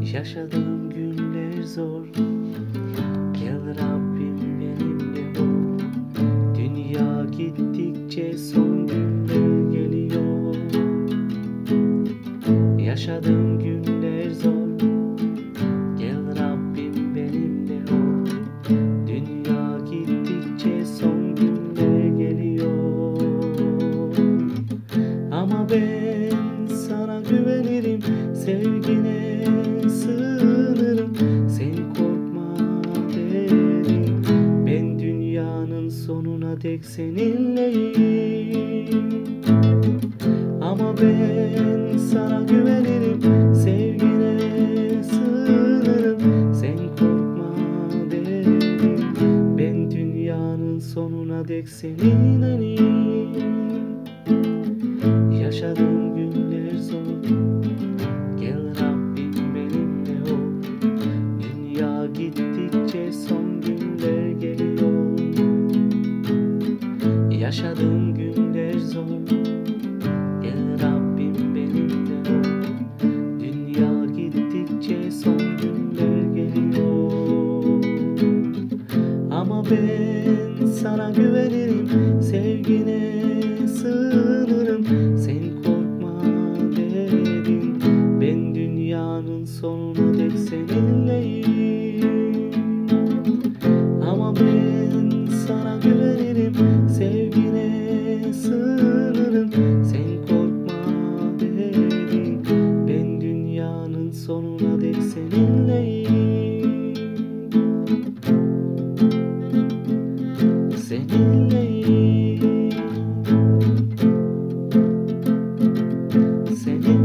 Yaşadığım günler zor. Gel Rabbim benimle ol. Dünya gittikçe son günler geliyor. Yaşadığım günler zor. Gel Rabbim benimle ol. Dünya gittikçe son günler geliyor. Ama ben sana güvenirim, sevgine sığınırım. Sen korkma derim, ben dünyanın sonuna dek seninleyim. Ama ben sana güvenirim, sevgine sığınırım. Sen korkma derim, ben dünyanın sonuna dek seninleyim. Yaşadığım günler zor. Gel Rabbim benimle ol. Dünya gittikçe son günler geliyor. Yaşadığım günler zor. Gel Rabbim benimle ol. Dünya gittikçe son günler geliyor. Ama ben sana güvenirim, sevgine sığınırım. Sen korkma derim, ben dünyanın sonuna dek seninleyim. Ama ben sana güvenirim, sevgine sığınırım. Sen korkma derim, ben dünyanın sonuna dek seninleyim. Seninleyim. Seninleyim.